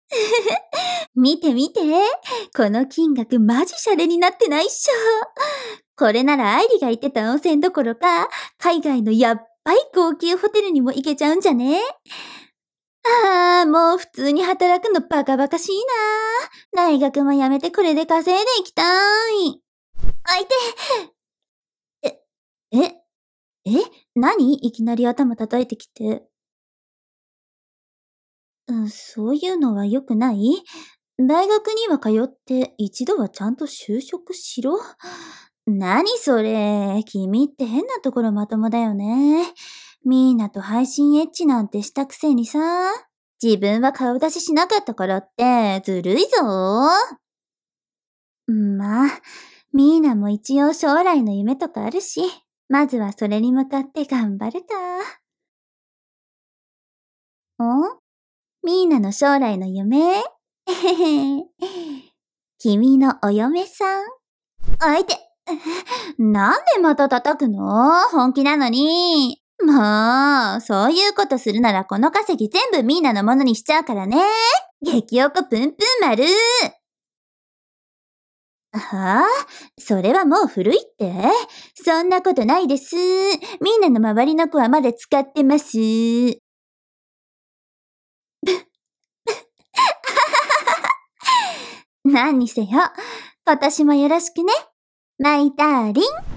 見て見て。この金額マジシャレになってないっしょ。これなら愛理が言ってた温泉どころか、海外のやっばい高級ホテルにも行けちゃうんじゃね？もう普通に働くのバカバカしいな。大学も辞めてこれで稼いでいきたい。相手。え、何？いきなり頭叩いてきて。そういうのは良くない？大学には通って一度はちゃんと就職しろ。何それ。君って変なところまともだよね。みんなと配信エッチなんてしたくせにさ。自分は顔出ししなかったからってずるいぞ。まあ、みーなも一応将来の夢とかあるし、まずはそれに向かって頑張るか。みーなの将来の夢？君のお嫁さん？相手、なんでまた叩くの？本気なのに。もう、そういうことするならこの稼ぎ全部みーなのものにしちゃうからね。激おこぷんぷん丸。はあ？それはもう古いって？そんなことないです。みんなの周りの子はまだ使ってます。何にせよ、今年もよろしくね。マイダーリン。